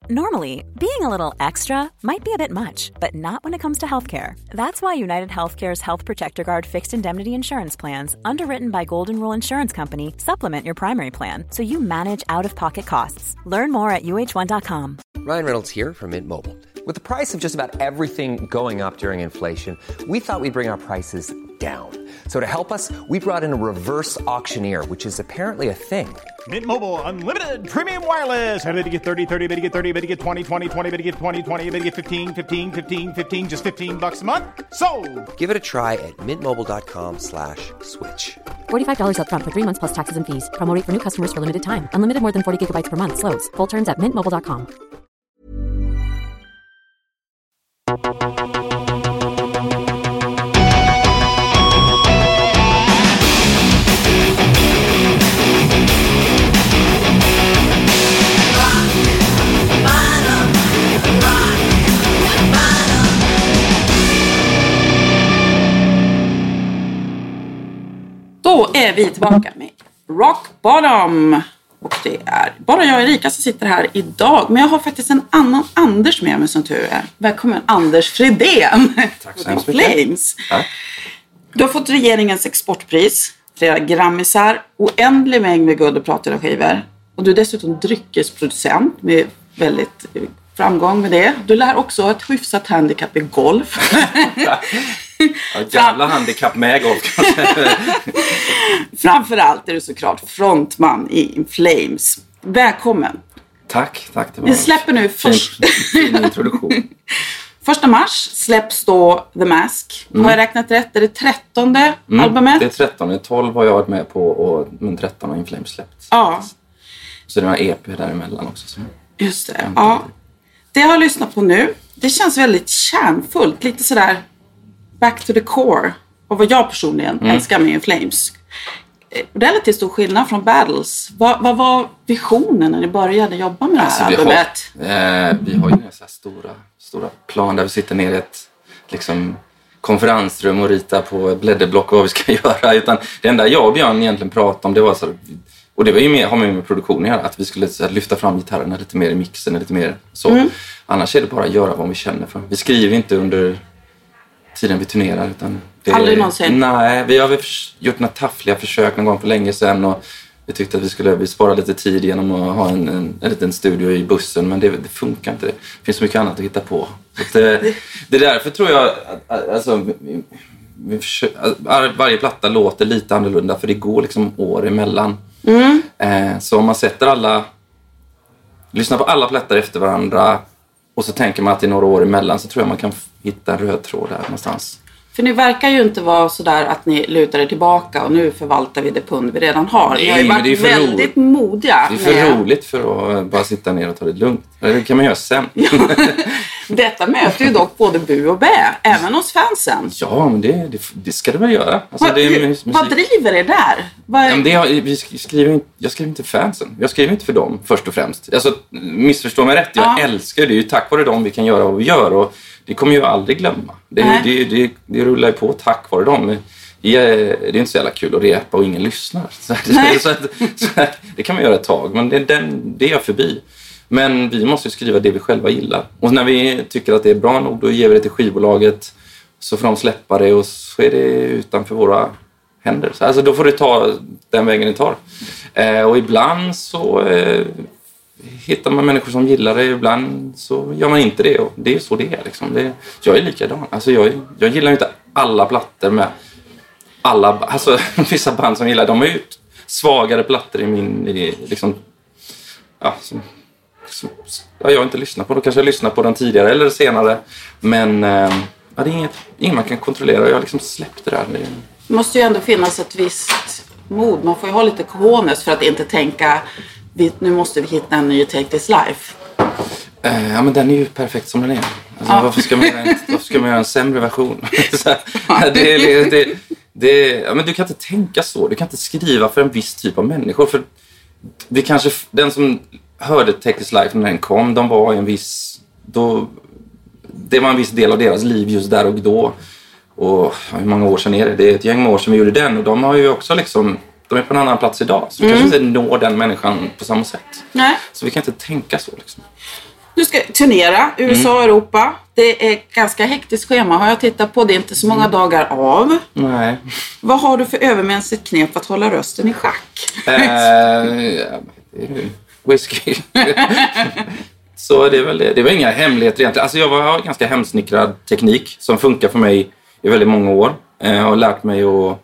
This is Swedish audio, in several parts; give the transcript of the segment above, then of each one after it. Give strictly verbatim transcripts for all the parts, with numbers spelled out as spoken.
Normally, being a little extra might be a bit much, but not when it comes to healthcare. That's why United Healthcare's Health Protector Guard fixed indemnity insurance plans, underwritten by Golden Rule Insurance Company, supplement your primary plan so you manage out-of-pocket costs. Learn more at U H one dot com. Ryan Reynolds here from Mint Mobile. With the price of just about everything going up during inflation, we thought we'd bring our prices down. So to help us, we brought in a reverse auctioneer, which is apparently a thing. Mint Mobile Unlimited Premium Wireless. How to get thirty, thirty, how to get thirty, how to get twenty, twenty, twenty, how to get twenty, twenty, how to get fifteen, fifteen, fifteen, fifteen, just fifteen bucks a month? Sold! Give it a try at mintmobile.com slash switch. forty-five dollars up front for three months plus taxes and fees. Promo rate for new customers for limited time. Unlimited more than forty gigabytes per month. Slows full terms at mint mobile dot com. Då är vi tillbaka med Rock Bottom. Och det är bara jag och Erika som sitter här idag. Men jag har faktiskt en annan Anders med mig som tur är. Välkommen Anders Fredén. Tack så hemskt mycket. Flames. Du har fått regeringens exportpris, flera grammisar, oändlig mängd med guld och platinaskivor. Och du är dessutom dryckesproducent med väldigt framgång med det. Du lär också ha ett hyfsat handikapp i golf. Ja, jävla handikapp med golf kanske. Framförallt är du såklart frontman i In Flames. Välkommen. Tack, tack. Det var Vi släpper nu först... fin, fin introduktion. Första mars släpps då The Mask. Mm. Har jag räknat rätt? Är det trettonde mm, albumet? Det är trettonde. tolv har jag varit med på och men tretton har In Flames släppts. Ja. Så det var E P däremellan också. Så. Just det, ja. Det jag har lyssnat på nu, det känns väldigt kärnfullt. Lite sådär back to the core. Och vad jag personligen mm. älskar med In Flames. Relativt stor skillnad från Battles. Vad, vad var visionen när ni började jobba med alltså, det här albumet? Vi har, eh, vi har ju så här stora, stora plan där vi sitter ner i ett liksom, konferensrum och ritar på blädderblock vad vi ska göra. Utan det enda jag och Björn egentligen pratade om, det var så, och det var ju med, har med, med produktionen här, att vi skulle så här, lyfta fram gitarrerna lite mer i mixen, lite mer så. Mm. Annars är det bara att göra vad vi känner för. Vi skriver inte under tiden vi turnerar, utan det, aldrig någonsin? Nej, vi har gjort några taffliga försök någon gång för länge sedan och vi tyckte att vi skulle vi spara lite tid genom att ha en, en, en liten studio i bussen, men det, det funkar inte. Det finns så mycket annat att hitta på. Så det, det är därför tror jag att alltså, vi, vi försöker, varje platta låter lite annorlunda, för det går liksom år emellan. Mm. Eh, så om man sätter alla, lyssnar på alla plattor efter varandra och så tänker man att det är några år emellan, så tror jag man kan hitta en röd tråd där någonstans. För ni verkar ju inte vara sådär att ni lutar er tillbaka och nu förvaltar vi det pund vi redan har. Nej, ni har ju varit väldigt ro... modiga. Det är för med... roligt för att bara sitta ner och ta det lugnt. Det kan man göra sen. Ja. Detta möter ju dock både bu och bä, även hos fansen. Ja, men det, det, det ska det väl göra. Alltså, vad, det är musik... vad driver er där? Vad är... ja, men det har, vi skriver inte, jag skriver inte fansen. Jag skriver inte för dem först och främst. Alltså, missförstå mig rätt. Jag ja. älskar det. Det är ju tack vare dem vi kan göra vad vi gör. Och det kommer jag aldrig glömma. Det, det, det, det rullar ju på tack vare dem. Det är, det är inte så jävla kul att repa och ingen lyssnar. Så, så, att, så att, det kan man göra ett tag. Men det, den, det är förbi. Men vi måste ju skriva det vi själva gillar. Och när vi tycker att det är bra nog, då ger vi det till skivbolaget. Så får de släppa det och så är det utanför våra händer. Så, alltså då får det ta den vägen det tar. Eh, och ibland så eh, hittar man människor som gillar det. Ibland så gör man inte det. Och det är så det är. Liksom. Det, jag är likadan. Alltså jag, jag gillar inte alla plattor med alla... Alltså vissa band som gillar, de är ju svagare plattor i min... I, liksom, ja, som, som, ja, jag har inte lyssnat på. Då kanske jag lyssnar på den tidigare eller senare. Men eh, ja, det är inget, inget man kan kontrollera. Jag har liksom släppt det där. Det, det måste ju ändå finnas ett visst mod. Man får ju ha lite cojones för att inte tänka... Vi, nu måste vi hitta en ny Take This Life. Uh, ja, men den är ju perfekt som den är. Alltså, ja. varför, ska man göra en, varför ska man göra en sämre version? så, ja, det, det, det, det, ja, men du kan inte tänka så. Du kan inte skriva för en viss typ av människor. För vi kanske, den som hörde Take This Life när den kom, de var en viss... Då, det var en viss del av deras liv just där och då. Och hur många år sedan är det? Det är ett gäng år sedan vi gjorde den. Och de har ju också liksom... De är på en annan plats idag. Så vi mm. kanske inte når den människan på samma sätt. Nej. Så vi kan inte tänka så liksom. Du ska turnera U S A och mm. Europa. Det är ganska hektiskt schema har jag tittat på. Det är inte så många dagar av. Nej. Vad har du för övermänskligt knep för att hålla rösten i schack? Uh, whisky. Så det är väl det. Det var inga hemligheter egentligen. Alltså jag har ganska hemsnickrad teknik som funkar för mig i väldigt många år. Jag har lärt mig att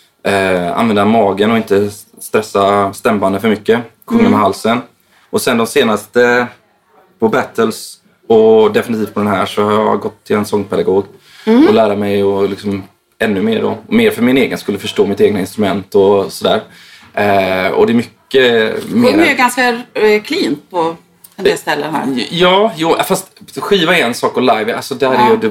uh, använda magen och inte stressa stämbanden för mycket. Sjunga mm. med halsen. Och sen de senaste på battles och definitivt på den här så har jag gått till en sångpedagog mm. och lära mig och liksom ännu mer då. Och mer för min egen skulle förstå mitt egna instrument och sådär. Eh, och det är mycket mer... Hon är ju ganska eh, clean på en del ställen här. Ja, jo, fast skiva är en sak och live, alltså där ja. är ju det,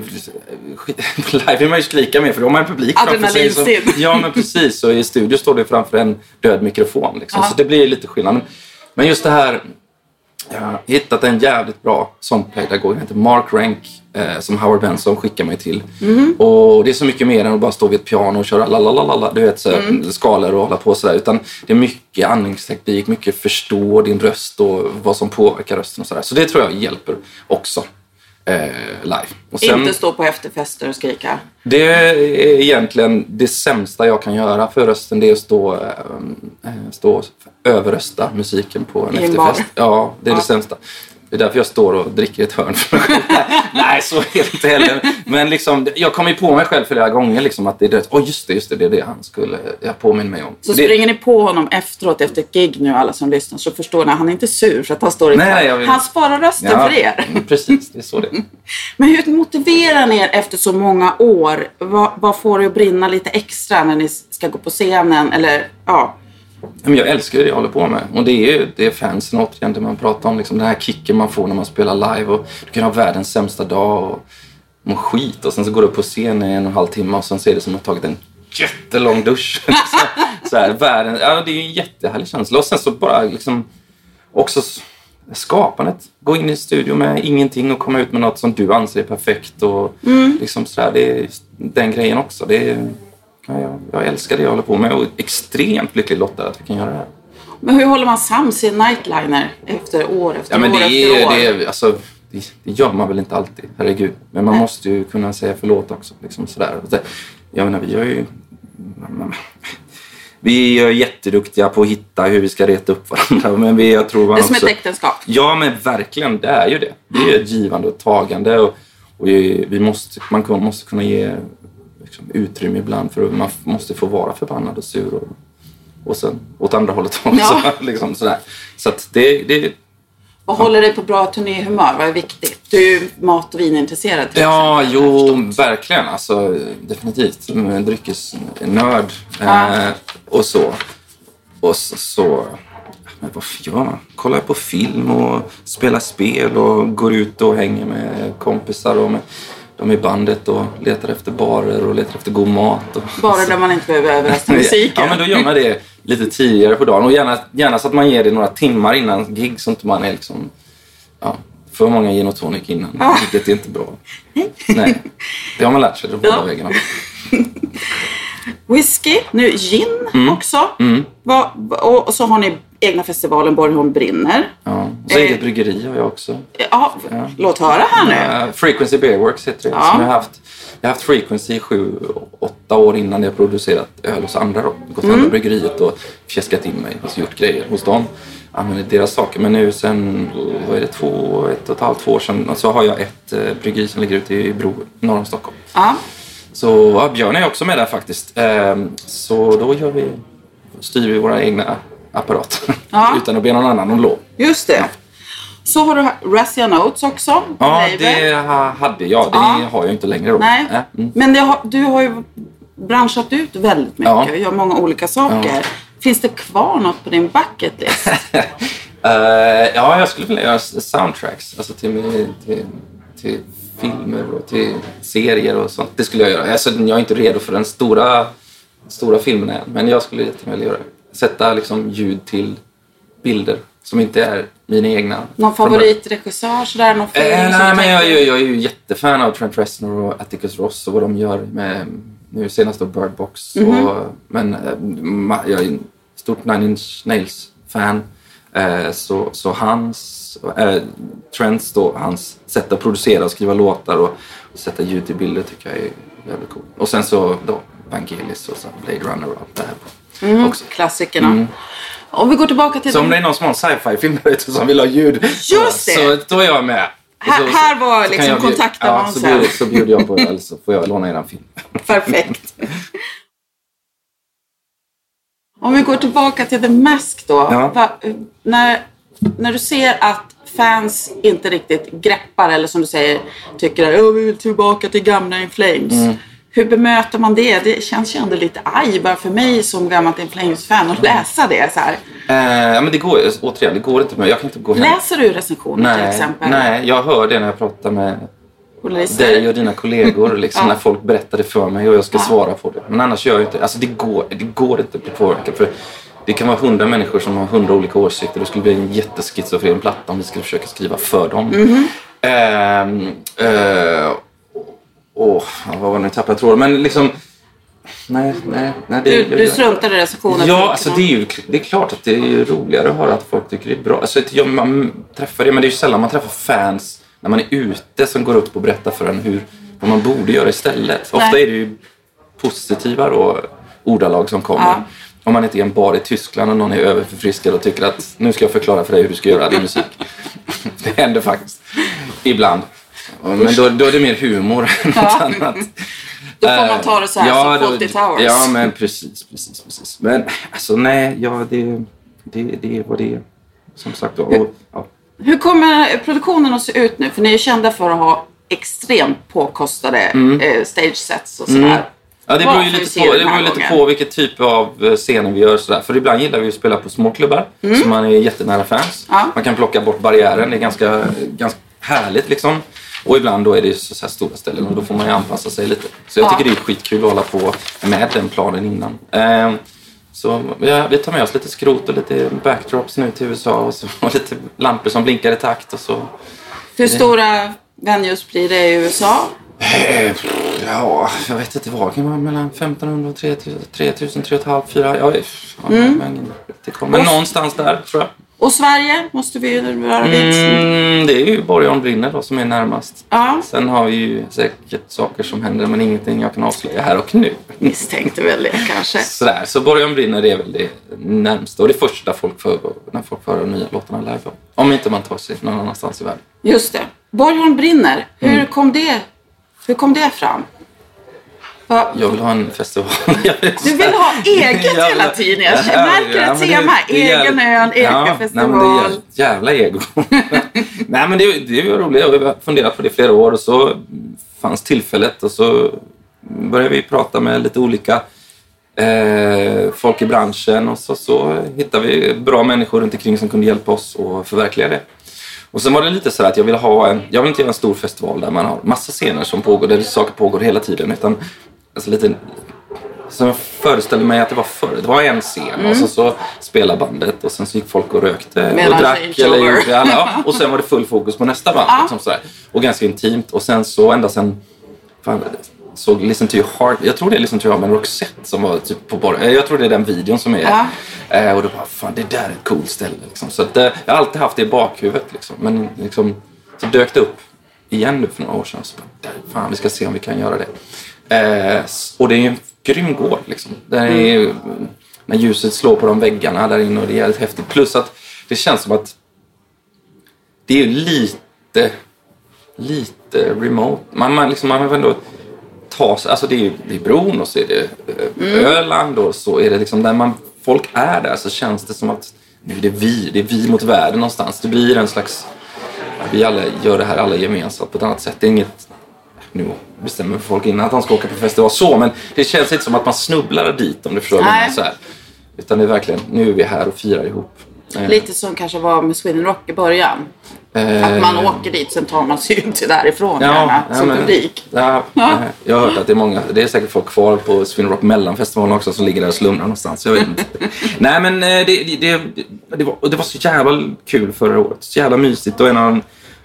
live är man ju skrika med för då har man en publik framför sig. Så, ja, men precis. Och i studio står det framför en död mikrofon liksom, så det blir lite skillnad. Men just det här, jag har hittat en jävligt bra sångpedagog, han heter Mark Rank, eh, som Howard Benson skickar mig till. Mm. Och det är så mycket mer än att bara stå vid ett piano och köra lalalala, du vet, så, mm. skalor och hålla på sådär. Utan det är mycket andningsteknik, mycket förstå din röst och vad som påverkar rösten och sådär. Så det tror jag hjälper också eh, live. Och sen, inte stå på efterfester och skrika? Det är egentligen det sämsta jag kan göra för rösten, det är att stå, äh, stå överrösta musiken på en efterfest. Ja, det är ja. det sämsta. Det är därför jag står och dricker ett hörn för mig själv. Nej, så är det inte heller. Men liksom, jag kommer ju på mig själv flera gånger liksom, att det är det. Åh, oh, just det, just det, det är det han skulle jag påminna mig om. Så det... springer ni på honom efteråt efter ett gig nu, alla som lyssnar, så förstår ni att han är inte sur för att han står i Nej, vill... Han sparar rösten ja, för er. Precis, det är så det är. Men hur motiverar ni er efter så många år? Vad, vad får det att brinna lite extra när ni ska gå på scenen? Eller, ja... Jag älskar det jag håller på med. Och det är ju det är fansen återigen det man pratar om. Liksom den här kicken man får när man spelar live. Och du kan ha världens sämsta dag och må skit. Och sen så går du upp på scen i en och en halv timme och sen ser det som att du har tagit en jättelång dusch. så, så här, världen, ja, det är en jättehärlig känsla. Och sen så bara liksom också skapandet. Gå in i studio med ingenting och komma ut med något som du anser är perfekt. Och mm. liksom så här, det är den grejen också. Det är... Ja, jag, jag älskar det jag håller på med och är extremt lycklig lottad att vi kan göra det här. Men hur håller man sams i nightliner efter år efter ja, men år det efter är, år? Det, är, alltså, det, det gör man väl inte alltid, herregud. Men man Nej. måste ju kunna säga förlåt också. Liksom sådär. Jag menar, vi gör ju... Vi är jätteduktiga på att hitta hur vi ska reta upp varandra. Men vi, jag tror man det är som också, ett äktenskap. Ja, men verkligen, det är ju det. Det är ett givande och tagande. Och, och vi, vi måste, man måste kunna ge... Liksom, utrymme ibland för att man måste få vara förbannad och sur och, och sen åt andra hållet också. Ja. liksom, sådär. Så att det, det och håller dig på bra turnéhumör, vad är viktigt? Du är mat- och vinintresserad till Ja, exempel, jo, verkligen. Alltså, definitivt. Dryckesnörd ja. eh, och så. Och så, så men vad gör man? Kollar på film och spelar spel och går ut och hänger med kompisar och med de i bandet och letar efter barer och letar efter god mat. Och barer där man inte behöver överrasta musiken. Ja, men då gör man det lite tidigare på dagen. Och gärna, gärna så att man ger det några timmar innan gig så att man är liksom... Ja, för många gin och tonic innan. Ah. Vilket är inte bra. Nej, det har man lärt sig. Det båda ja. vägarna. Whisky, nu gin mm. också. Mm. Va, och så har ni egna festivalen Borgholm brinner. Ja, så eget eh, bryggeri har jag också. Ja, ja. Låt höra här nu. Uh, Frequency Beer Works heter det. Ja. Som jag har haft. Jag har haft Frequency i sju, åtta år innan jag producerat öl hos andra. Då. Gått mm. till bryggeriet och fjäskat in mig och gjort grejer hos dem. Använder deras saker. Men nu sen, vad är det, två, ett och ett halvt två år sedan så har jag ett uh, bryggeri som ligger ute i Bro, norr om Stockholm. Ja. Så ja, Björn är också med där faktiskt. Um, så då gör vi, styr vi våra egna apparater. Ja. Utan att be någon annan om lov. Just det. Så har du Razzia Notes också. Ja, det hade jag. Det ja. har jag inte längre då. Nej. Mm. Men det har, du har ju branschat ut väldigt mycket. Ja. Gör många olika saker. Ja. Finns det kvar något på din bucket list? uh, ja, jag skulle vilja göra soundtracks. Alltså till, till, till filmer och till serier och sånt. Det skulle jag göra. Alltså, jag är inte redo för den stora, stora filmen än. Men jag skulle jättegärna göra det. Sätta liksom ljud till bilder som inte är mina egna. Någon favoritregissör sådär? Någon film eh, nej, men jag, jag, jag är ju jättefan av Trent Reznor och Atticus Ross och vad de gör med nu senast då Bird Box. Mm-hmm. Och, men jag är en stort Nine Inch Nails fan. Eh, så, så hans, eh, Trents då, hans sätt att producera och skriva låtar och, och sätta ljud till bilder tycker jag är jävligt cool. Och sen så då Vangelis och så Blade Runner och allt det här. Mm, också. Klassikerna. Mm. Om vi går tillbaka till... Så om det är någon som har en sci-fi-film där ute som vill ha ljud. Just det! Så då är jag med. Här, så, här var så liksom kontaktannonsen. Ja, så bjuder, så bjuder jag på öl så får jag låna eran film. Perfekt. Om vi går tillbaka till The Mask då. Ja. Va, när, när du ser att fans inte riktigt greppar eller som du säger tycker att vi vill tillbaka till gamla In Flames. Mm. Hur bemöter man det? Det känns ju ändå lite aj bara för mig som gammalt In Flames-fan att läsa det så här. Eh, ja men det går, återigen, det går inte med. Jag kan inte gå hem. Läser du recensioner till exempel? Nej, jag hör det när jag pratar med Poliser. dig och dina kollegor liksom, ja. när folk berättar det för mig och jag ska ja. svara på det. Men annars gör jag inte, alltså det går, det går inte att bli påverkad för det kan vara hundra människor som har hundra olika åsikter. Det skulle bli en jätteskizofren platta om vi skulle försöka skriva för dem. Mm-hmm. Eh, eh, Åh, vad var det nu tappade tråden? Men liksom... Nej, nej, nej. Det, du du struntar i recensioner? Ja, alltså det är ju det är klart att det är ju roligare att höra att folk tycker det är bra. Alltså, jag, man träffar det, men det är ju sällan man träffar fans när man är ute som går upp och berättar för en hur, vad man borde göra istället. Nej. Ofta är det ju positiva då, ordalag som kommer. Ja. Om man inte är en bar i Tyskland och någon är överförfriskad och tycker att nu ska jag förklara för dig hur du ska göra din musik. Det händer faktiskt. Ibland. Men då, då är det mer humor än något ja. annat. Då får man ta det så här ja, som Fawlty Towers. Ja, men precis, precis, precis. Men alltså nej, ja, det, det, det är vad det är. Som sagt då. Och, ja. Hur kommer produktionen att se ut nu? För ni är kända för att ha extremt påkostade mm. eh, stage sets och sådär. Mm. Ja, det beror ju lite, på, det beror lite på vilket typ av scener vi gör sådär. För ibland gillar vi att spela på små klubbar. Mm. Så man är jättenära fans. Ja. Man kan plocka bort barriären. Det är ganska, ganska härligt liksom. Och ibland då är det så här stora ställen och då får man ju anpassa sig lite. Så jag ja. tycker det är skitkul att hålla på med den planen innan. Eh, så ja, vi tar med oss lite skrot och lite backdrops nu till U S A och, så, och lite lampor som blinkar i takt och så. Hur det... stora venues blir det i U S A? Eh, ja, jag vet inte vad. Kan vara mellan femtonhundra och tre tusen, tre tusen, tre tusen fem hundra, fyra. Ja, ja, mm. men, det kommer någonstans där tror jag. Och Sverige måste vi ju vara vid. Mm, det är ju Borgholm brinner då som är närmast. Ja. Sen har vi ju säkert saker som händer men ingenting jag kan avslöja här och nu. Misstänkte väl det kanske. Sådär, så Borgholm brinner är väl det närmsta och det första folk för när folk får de nya låtarna live. Om inte man tar sig någon annanstans i världen. Just det. Borgholm brinner. Hur mm. kom det? Hur kom det fram? Va? Jag vill ha en festival. Du vill ha eget hela tiden. Jag märker ett ja, tema. Det, det egen ön, egen ja, festival. Nej, men det är jävla ego. Nej, men det, det var roligt. Jag har funderat på det i flera år och så fanns tillfället och så började vi prata med lite olika eh, folk i branschen och så, så hittade vi bra människor runt omkring som kunde hjälpa oss att förverkliga det. Och sen var det lite så att jag vill ha en, jag vill inte göra en stor festival där man har massa scener som pågår, där saker pågår hela tiden, utan alltså lite, som jag föreställde mig att det var förr. Det var en scen mm. och så, så spelade bandet och sen så gick folk och rökte Medan och drack eller gjorde, alla, och sen var det full fokus på nästa band ja. liksom sådär. Och ganska intimt och sen så ända sen fan, såg Listen to Your Heart, jag tror det är Listen to Your Heart med Roxette som var typ på borg. Jag tror det är den videon som är ja. eh, och då bara fan det där är ett coolt ställe liksom. Så att, eh, jag har alltid haft det i bakhuvudet liksom. Men liksom så dök det upp igen nu för några år sedan så bara, fan vi ska se om vi kan göra det. Eh, och det är ju en grym gård liksom. Där är, mm. när ljuset slår på de väggarna där inne och det är jävligt häftigt. Plus att det känns som att det är lite lite remote. Man, man, liksom, man ändå ta sig, alltså det är, det är bron och så är det mm. Öland och så är det liksom där man, folk är där så känns det som att nu är det vi, det är vi mot världen någonstans. Det blir en slags, vi alla gör det här alla gemensamt på ett annat sätt. Det är inget, nu bestämmer folk innan att han ska åka på festival så, men det känns inte som att man snubblar dit om du förstår mig så här. Utan det är verkligen, nu är vi här och firar ihop. Lite som kanske var med Sweden Rock i början. Eh, att man åker dit, sen tar man sig ut därifrån ja, gärna, ja, som men, publik. Ja, ja. Jag har hört att det är många, det är säkert folk kvar på Sweden Rock mellanfestivalen också som ligger där och slumrar någonstans. Jag vet inte. Nej men det, det, det, det, var, det var så jävla kul förra året. Så jävla mysigt och en av de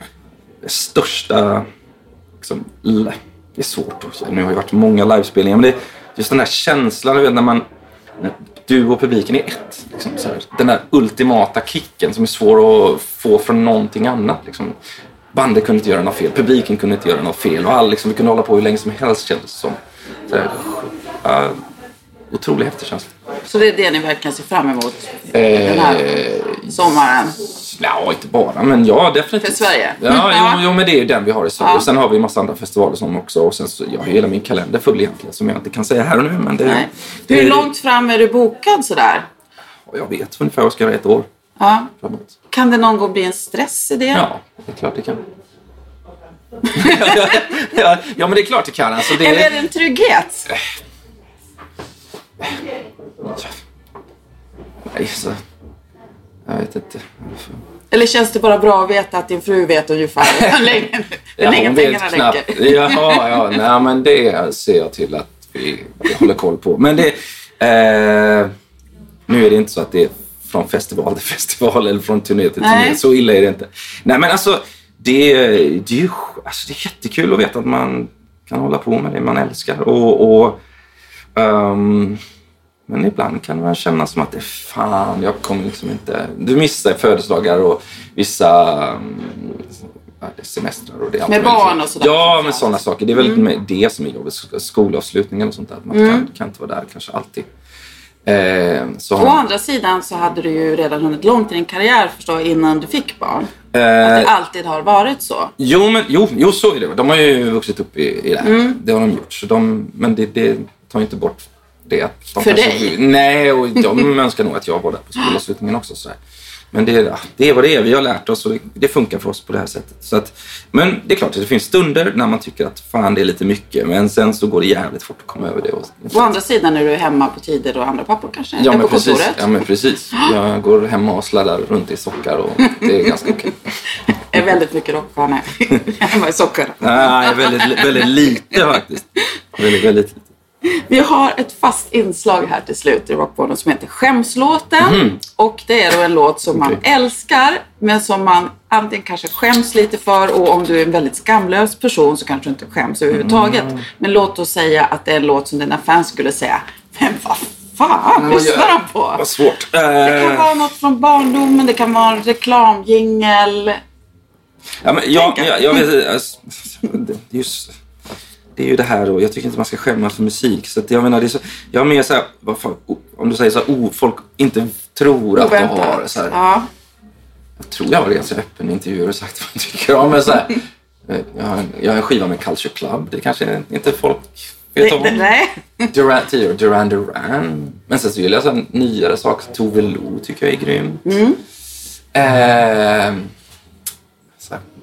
största liksom, det är svårt också. Nu har det varit många livespelningar men det är just den här känslan, du vet, när man du och publiken är ett. Liksom, så här. Den där ultimata kicken som är svår att få från någonting annat. Liksom. Bandet kunde inte göra något fel, publiken kunde inte göra något fel. Och all, liksom, vi kunde hålla på hur länge som helst, kändes som. Så här, uh, otroligt häftig känsla. Så det är det ni verkligen ser fram emot eh, den här sommaren? Ja, inte bara, men ja, definitivt. För Sverige? Ja, ja. Jo, jo, men det är ju den vi har i Sverige. Ja. Och sen har vi en massa andra festivaler som också. Och sen så, jag har hela min kalender full egentligen, som jag inte kan säga här och nu. Men det, Nej. det, Hur långt fram är du bokad sådär? Jag vet ungefär vad jag ska göra ett år. Ja. Framåt. Kan det någon gång bli en stress i det? Ja, det är klart det kan. ja, ja, men det är klart det kan. Alltså, det... Eller är det en trygghet? Nej, så... Jag vet inte. Eller känns det bara bra att veta att din fru vet ungefär hur länge, hur länge ja, pengarna räcker? Jaha, ja. Nej, men det ser jag till att vi, vi håller koll på. Men det... Eh, nu är det inte så att det är från festival till festival eller från turné till turné. Nej. Så illa är det inte. Nej, men alltså... Det, det, är ju, alltså det är jättekul att veta att man kan hålla på med det man älskar. Och, och, um, men ibland kan man känna som att det fan, jag kommer liksom inte... Du missar födelsedagar och vissa um, semestrar. Och det med barn och sådär. Ja, med sådana saker. Det är väl mm. det som är jobbigt. Skolavslutningen och sånt där. Man mm. kan, kan inte vara där kanske alltid. Eh, så Å andra sidan så hade du ju redan hunnit långt i din karriär förstå, innan du fick barn. Eh, att det alltid har varit så. Jo, men, jo, jo så är det. De har ju vuxit upp i, i det här. Mm. Det har de gjort. Så de, men det, det tar inte bort det. Att de För kanske, dig? Nej, och de önskar nog att jag var där på skolavslutningen också. Så här. Men det, det är vad det är. Vi har lärt oss och det, det funkar för oss på det här sättet. Så att, men det är klart att det finns stunder när man tycker att fan det är lite mycket. Men sen så går det jävligt fort att komma över det. Och, Å andra sidan är du hemma på tider och andra pappor kanske? Ja, men på precis. kontoret? Ja, men precis. Jag går hemma och sladdar runt i sockar och det är ganska okej. Det är väldigt mycket rockstjärnor hemma i sockar. Nej, väldigt, väldigt lite faktiskt. Väldigt, väldigt lite. Vi har ett fast inslag här till slut i Rockpodden som heter Skämslåten. Mm. Och det är då en låt som okay. man älskar, men som man antingen kanske skäms lite för. Och om du är en väldigt skamlös person så kanske du inte skäms överhuvudtaget. Mm. Men låt oss säga att det är en låt som dina fans skulle säga: men vad fan mm, lyssnar de på? Vad svårt. Det kan vara något från barndomen, det kan vara en reklamjingel. Ja, men jag, jag, jag vet alltså, det är just... Det är ju det här och jag tycker inte man ska skämmas för musik. Så att jag menar, det är så... Jag menar så här, vad fan, om du säger så här, oh, folk inte tror att Oväntat. de har så här. Ja. Jag tror jag var ganska öppen i intervjuer och sagt vad jag tycker om. Men så här, jag, har en, jag har en skiva med Culture Club. Det kanske inte folk vet om. Nej. Duran, tidigare, Duran Duran. Men sen så vill jag en nyare sak. Tove Lo tycker jag är grym. Mm. Eh, så här.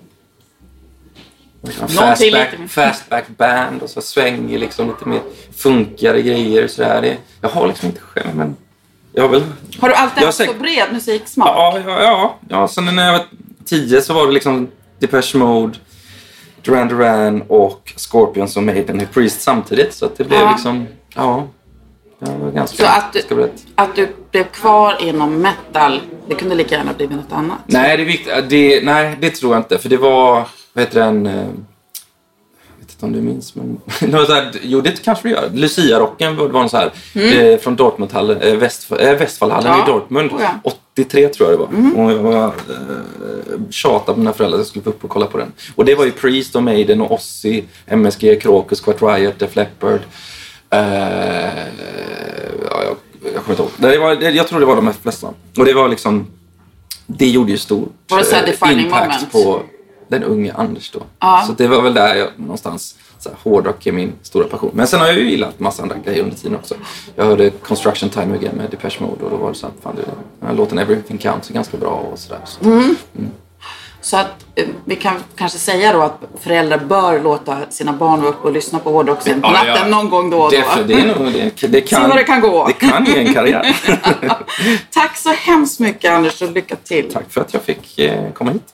Fastback, fastback band och så svänger liksom lite mer funkigare grejer så där. Det, jag har liksom inte själv, men jag har väl... Har du alltid haft säkert... så bred musiksmak? Ja, ja, ja, ja. Sen när jag var tio så var det liksom Depeche Mode, Duran Duran och Scorpions och Maiden och Priest samtidigt. Så att det blev ja. liksom, ja, det var ganska... Så att du, att du blev kvar inom metal, det kunde lika gärna blivit något annat? Nej, det är viktigt. Det, nej, det tror jag inte. För det var... Vad heter den? Jag vet inte om du minns, men något så här, jo, det kanske vi gör. Lucia-rocken var, var en så här mm. eh, från Dortmundhallen, eh, Väst, eh, Västfallhallen ja. i Dortmund. Oh, ja. åttiotre tror jag det var. Mm. Och jag var eh, tjatade på mina föräldrar att jag skulle få upp och kolla på den. Och det var ju Priest och Maiden och Ozzy, M S G, Crocus, Quiet Riot, Def Leppard. Eh, ja, jag, jag kommer inte ihåg. Det var, jag tror det var de flesta. Och det var liksom, det gjorde ju stor eh, impact moment? På den unga Anders då. Ja. Så det var väl där jag någonstans så här, hårdrock är min stora passion. Men sen har jag ju gillat massa andra grejer under tiden också. Jag hörde Construction Time Again med Depeche Mode och då var det så att fan, det, den här låten Everything Counts är ganska bra och sådär. Så. Mm. Mm. Så att vi kan kanske säga då att föräldrar bör låta sina barn upp och lyssna på hårdrock sen på ja, natten ja. någon gång då och då. Det, det, är nog, det, det kan, se vad det kan gå. Det kan ge en karriär. Tack så hemskt mycket Anders och lycka till. Tack för att jag fick eh, komma hit.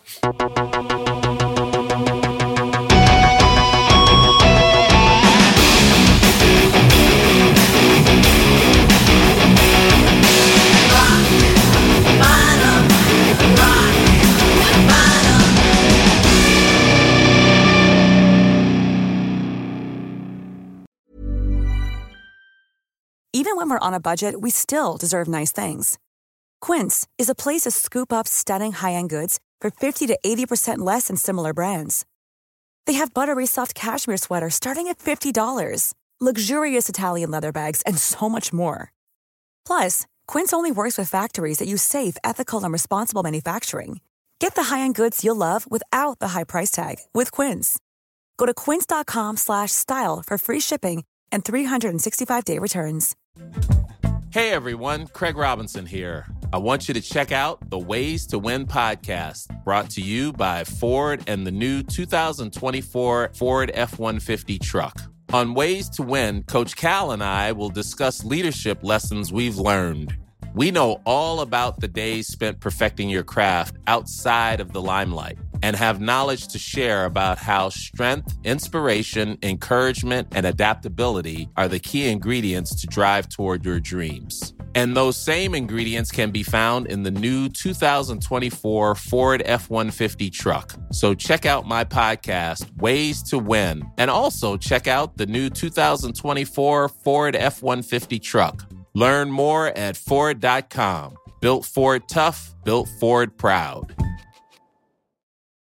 Even when we're on a budget, we still deserve nice things. Quince is a place to scoop up stunning high-end goods for fifty to eighty percent less than similar brands. They have buttery soft cashmere sweaters starting at fifty dollars, luxurious Italian leather bags, and so much more. Plus, Quince only works with factories that use safe, ethical, and responsible manufacturing. Get the high-end goods you'll love without the high price tag with Quince. Go to quince.com slash style for free shipping and three sixty-five day returns. Hey everyone, Craig Robinson here. I want you to check out the Ways to Win podcast, brought to you by Ford and the new two thousand twenty-four Ford F one fifty truck. On Ways to Win, Coach Cal and I will discuss leadership lessons we've learned. We know all about the days spent perfecting your craft outside of the limelight and have knowledge to share about how strength, inspiration, encouragement, and adaptability are the key ingredients to drive toward your dreams. And those same ingredients can be found in the new two thousand twenty-four Ford F one fifty truck. So check out my podcast, Ways to Win, and also check out the new two thousand twenty-four Ford F one fifty truck. Learn more at Ford dot com. Built Ford tough, built Ford proud.